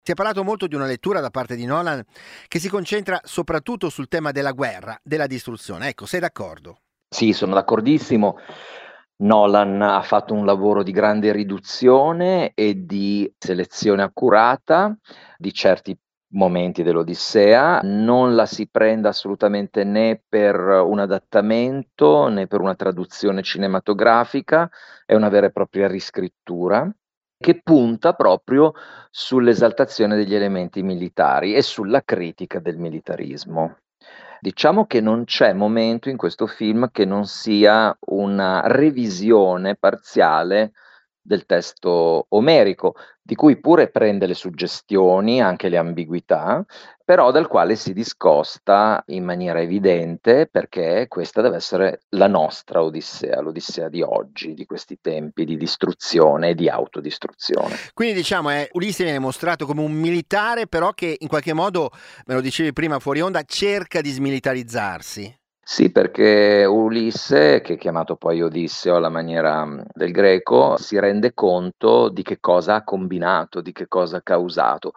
Si è parlato molto di una lettura da parte di Nolan che si concentra soprattutto sul tema della guerra, della distruzione. Ecco, sei d'accordo? Sì, sono d'accordissimo. Nolan ha fatto un lavoro di grande riduzione e di selezione accurata di certi momenti dell'Odissea. Non la si prende assolutamente né per un adattamento né per una traduzione cinematografica, è una vera e propria riscrittura che punta proprio sull'esaltazione degli elementi militari e sulla critica del militarismo. Diciamo che non c'è momento in questo film che non sia una revisione parziale del testo omerico, di cui pure prende le suggestioni, anche le ambiguità, però dal quale si discosta in maniera evidente perché questa deve essere la nostra Odissea, l'Odissea di oggi, di questi tempi di distruzione e di autodistruzione. Quindi diciamo Ulisse viene mostrato come un militare però che in qualche modo, me lo dicevi prima fuori onda, cerca di smilitarizzarsi. Sì, perché Ulisse, che è chiamato poi Odisseo alla maniera del greco, si rende conto di che cosa ha combinato, di che cosa ha causato.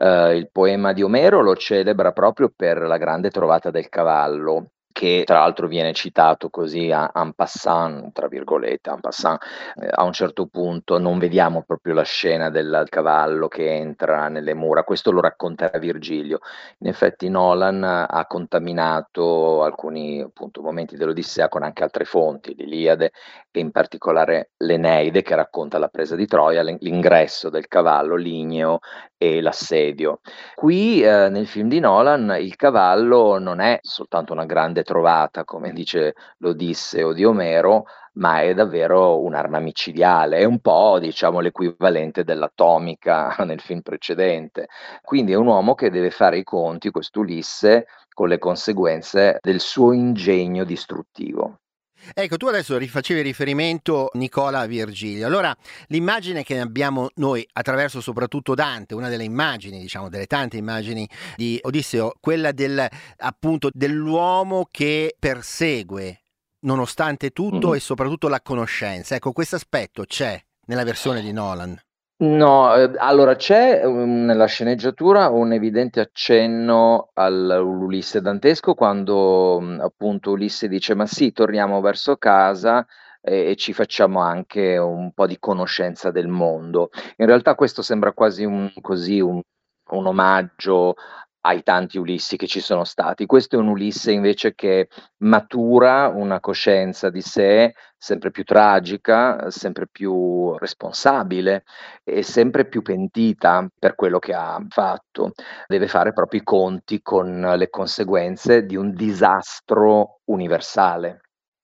Il poema di Omero lo celebra proprio per la grande trovata del cavallo, che tra l'altro viene citato così en passant, tra virgolette, en passant. A un certo punto non vediamo proprio la scena del cavallo che entra nelle mura, questo lo racconterà Virgilio. In effetti Nolan ha contaminato alcuni appunto momenti dell'Odissea con anche altre fonti, l'Iliade e in particolare l'Eneide che racconta la presa di Troia, l'ingresso del cavallo ligneo e l'assedio. Qui nel film di Nolan il cavallo non è soltanto una grande trovata, come dice l'Odisseo di Omero, ma è davvero un'arma micidiale, è un po' diciamo l'equivalente dell'atomica nel film precedente. Quindi è un uomo che deve fare i conti, quest'Ulisse, con le conseguenze del suo ingegno distruttivo. Ecco, tu adesso facevi riferimento, Nicola, a Virgilio. Allora, l'immagine che abbiamo noi attraverso soprattutto Dante, una delle immagini, diciamo, delle tante immagini di Odisseo, quella appunto dell'uomo che persegue nonostante tutto Mh-mh. e soprattutto la conoscenza. Ecco, questo aspetto c'è nella versione di Nolan. No, allora c'è, nella sceneggiatura un evidente accenno all'Ulisse dantesco quando, appunto Ulisse dice: "Ma sì, torniamo verso casa e ci facciamo anche un po' di conoscenza del mondo." In realtà questo sembra quasi un omaggio ai tanti Ulissi che ci sono stati. Questo è un Ulisse invece che matura una coscienza di sé sempre più tragica, sempre più responsabile e sempre più pentita per quello che ha fatto. Deve fare proprio i conti con le conseguenze di un disastro universale.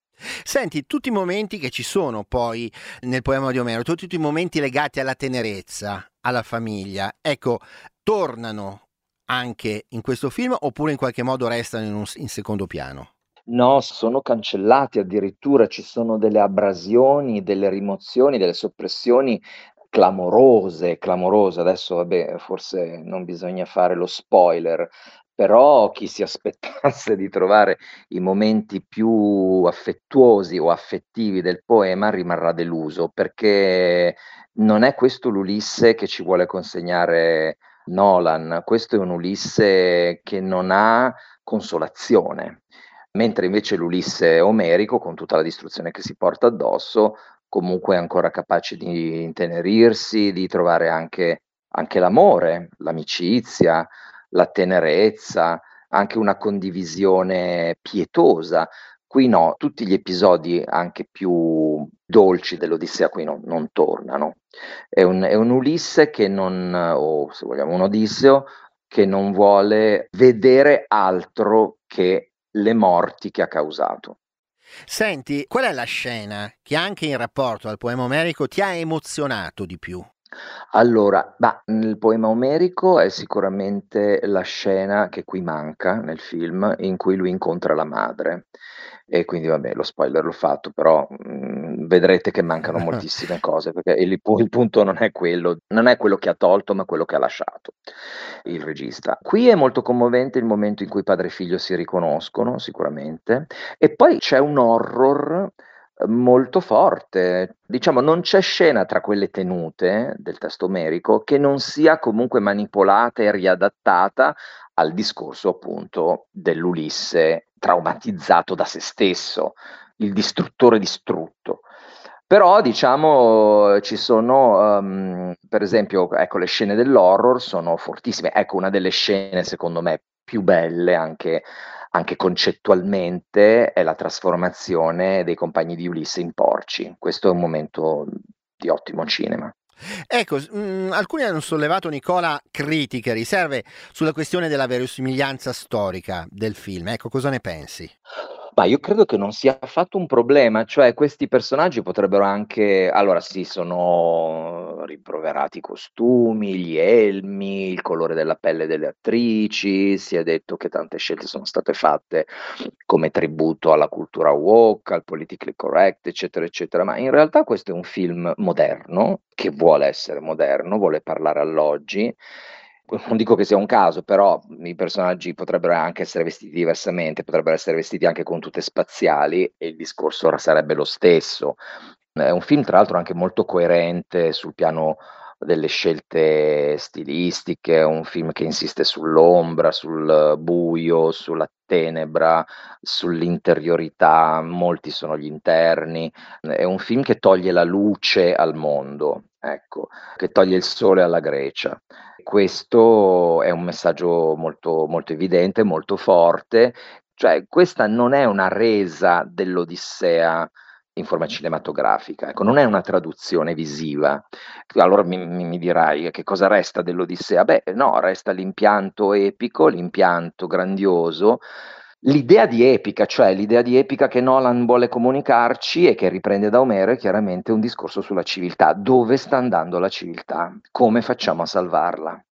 Senti, tutti i momenti che ci sono poi nel poema di Omero, tutti i momenti legati alla tenerezza, alla famiglia, ecco, tornano anche in questo film oppure in qualche modo restano in secondo piano? No, sono cancellati addirittura, ci sono delle abrasioni, delle rimozioni, delle soppressioni clamorose, clamorose. Adesso vabbè, forse non bisogna fare lo spoiler, però chi si aspettasse di trovare i momenti più affettuosi o affettivi del poema rimarrà deluso, perché non è questo l'Ulisse che ci vuole consegnare Nolan, questo è un Ulisse che non ha consolazione. Mentre invece l'Ulisse omerico, con tutta la distruzione che si porta addosso, comunque è ancora capace di intenerirsi, di trovare anche l'amore, l'amicizia, la tenerezza, anche una condivisione pietosa. Qui no, tutti gli episodi anche più dolci dell'Odissea qui non tornano. È un Ulisse che non o se vogliamo un Odisseo, che non vuole vedere altro che le morti che ha causato. Senti, qual è la scena che anche in rapporto al poema omerico ti ha emozionato di più? Allora, nel poema omerico è sicuramente la scena che qui manca nel film, in cui lui incontra la madre. E quindi vabbè, lo spoiler l'ho fatto, però, vedrete che mancano moltissime cose, perché il punto non è quello che ha tolto, ma quello che ha lasciato il regista. Qui è molto commovente il momento in cui padre e figlio si riconoscono, sicuramente, e poi c'è un horror, molto forte. Diciamo, non c'è scena tra quelle tenute del testo omerico che non sia comunque manipolata e riadattata al discorso appunto dell'Ulisse traumatizzato da se stesso, il distruttore distrutto. Però diciamo ci sono, per esempio, ecco, le scene dell'horror sono fortissime. Ecco, una delle scene secondo me più belle anche concettualmente è la trasformazione dei compagni di Ulisse in porci. Questo è un momento di ottimo cinema. Ecco, alcuni hanno sollevato, Nicola, critiche, riserve sulla questione della verosimiglianza storica del film. Ecco, cosa ne pensi? Ma io credo che non sia affatto un problema, cioè questi personaggi potrebbero anche allora sì, sono rimproverati i costumi, gli elmi, il colore della pelle delle attrici, si è detto che tante scelte sono state fatte come tributo alla cultura woke, al politically correct, eccetera, eccetera, ma in realtà questo è un film moderno, che vuole essere moderno, vuole parlare all'oggi. Non dico che sia un caso, però i personaggi potrebbero anche essere vestiti diversamente, potrebbero essere vestiti anche con tute spaziali e il discorso ora sarebbe lo stesso. È un film tra l'altro anche molto coerente sul piano delle scelte stilistiche, è un film che insiste sull'ombra, sul buio, sulla tenebra, sull'interiorità, molti sono gli interni. È un film che toglie la luce al mondo, ecco, che toglie il sole alla Grecia. Questo è un messaggio molto, molto evidente, molto forte, cioè questa non è una resa dell'Odissea in forma cinematografica, ecco, non è una traduzione visiva. Allora mi dirai: "Che cosa resta dell'Odissea?" Beh, no, resta l'impianto epico, l'impianto grandioso, l'idea di epica che Nolan vuole comunicarci e che riprende da Omero è chiaramente un discorso sulla civiltà. Dove sta andando la civiltà? Come facciamo a salvarla?